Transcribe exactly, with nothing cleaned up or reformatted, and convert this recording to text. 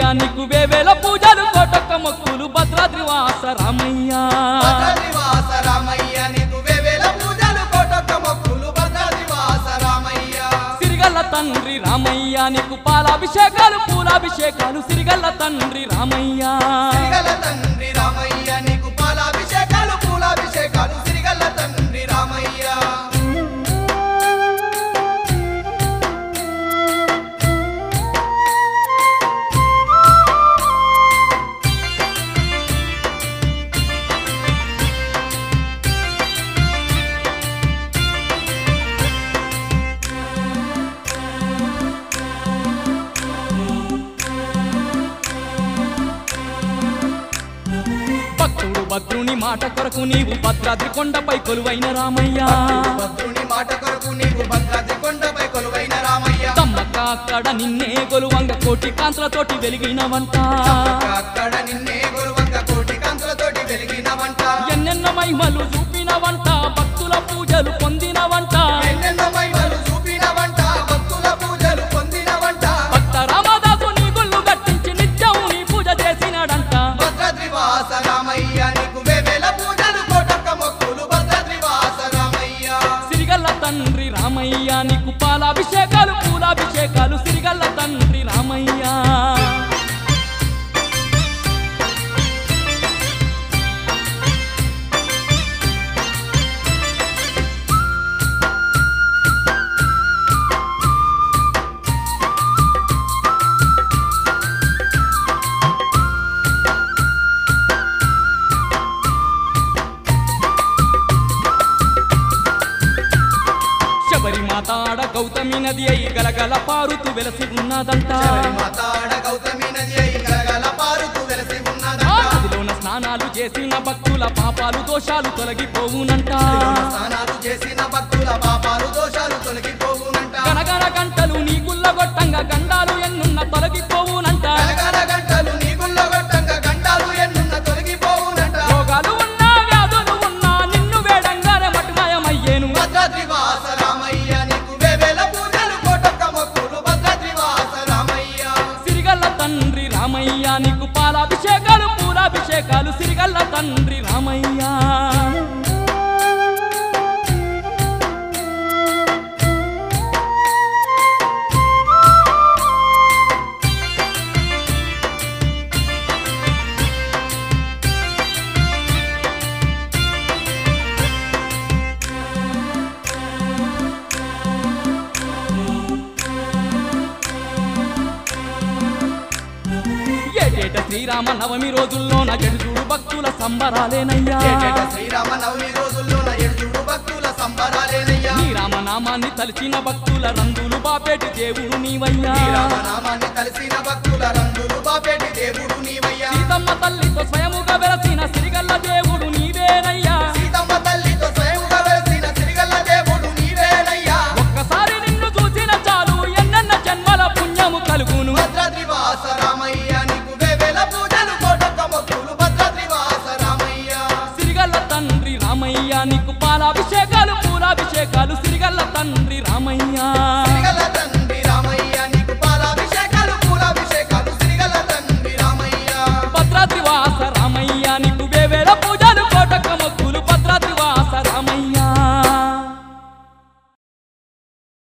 నీకు వేవేల పూజలు కోటొక్క మొక్కులు భద్రాద్రి వాస రామయ్య భద్రాద్రి వాస రామయ్య నీకు వేవేల పూజలు కోటొక్క మొక్కులు భద్రాద్రి వాస రామయ్య సిరిగల్ల తండ్రి రామయ్య నీకు పాలాభిషేకాలు పూలాభిషేకాలు సిరిగల్ల తండ్రి రామయ్య సిరిగల్ల తండ్రి రామయ్య నీకు పాలాభిషేకాలు పూలాభిషేకాలు సిరిగల్ల తండ్రి రామయ్య భద్రుని మాట కొరకు నీవు భద్రాద్రి కొండపై కొలువైన రామయ్య భద్రుని మాట కొరకు నీవు భద్రాద్రి కొండపై కొలువైన రామయ్య తమ్మక్క అక్కడ నిన్నే కొలువంగ కోటి కాంతులతోటి వెలిగినవంట అక్కడ నిన్నే కొలువంగ కోటి కాంతులతోటి వెలిగినవంట ఎన్నెన్న మహిమలు చూపినవంట భక్తుల పూజలు పొందినవంట ఎన్నెన్న మహిమలు చూపినవంట భక్తుల పూజలు పొందినవంట భక్త రామదాసు నీ గుళ్ళు కట్టించి నిత్యం నీ పూజ చేసినాడంట భద్రాద్రి వాస రామయ్య నీకు వేవేల పూజలు కోటొక్క మొక్కులు భద్రాద్రి వాస రామయ్య సిరిగల్ల తండ్రి రామయ్య నీకు పాలాభిషేకాలు పూలాభిషేకాలు సిరిగల్ల తండ్రి రామయ్య శబరిమాతాడ గౌతమి నది అయి గలగల పారుతూ వెలసి ఉన్నదంట మాతాడ గౌతమి నది అయి గలగల పారుతూ వెలసి ఉన్నదంట నదిలోన స్నానాలు చేసిన భక్తుల పాపాలు దోషాలు తొలగిపోవునంట స్నానాలు చేసిన భక్తుల పాపాలు దోషాలు తొలగిపోవునంట గనగన గంటలు నీ గుల్ల గొట్టంగా గండాలు ఎన్నున్న తొలగిపోవునంట గలగల గంటలు నీ గుళ్ళ గొట్టంగా గండాలు ఎన్నున్న తొలగిపోవునంట రోగాలు ఉన్నా వ్యాధులు ఉన్నా నిన్ను వేడంగానే మటుమయమయ్యేను భద్రాద్రి వాస రామయ్య నీకు వేవేల పూజలు కోటొక్క మొక్కులు భద్రాద్రి వాస రామయ్య సిరిగల్ల తండ్రి రామయ్య నీకు పాలాభిషేకాలు పూలాభిషేకాలు సిరిగల్ల తండ్రి రామయ్య ఏటేట శ్రీరామ నవమి రోజుల్లోన జడుజూడు భక్తుల సంబరాలేనయ్యా ఏటేట శ్రీరామ నవమి రోజుల్లోన ఎడుజుడు భక్తుల సంబరాలేనయ్యా నీ రామనామాన్ని తలిచిన భక్తుల రంగులు బాపేటి దేవుడు నీవయ్యా నీ రామనామాన్ని కలిసిన భక్తుల రంగులు బాపేటి దేవుడు నీవయ్యా సీతమ్మ తల్లితో స్వయముగా వెలసిన సిరిగల్ల దేవుడు నీవేనయ్యా సీతమ్మ తల్లితో స్వయముగా వెలసిన సిరిగల్ల దేవుడు నీవేనయ్యా ఒక్కసారి నిన్ను చూసిన చాలు ఎన్నెన్న జన్మల పుణ్యము కలుగును భద్రాద్రి వాస రామయ్య నీకు వేవేల పూజలు కోటొక్క మొక్కులు భద్రాద్రి వాస రామయ్య సిరిగల్ల తండ్రి రామయ్య నీకు పాలాభిషేకాలు పూలాభిషేకాలు సిరిగల్ల తండ్రి రామయ్య సిరిగల్ల తండ్రి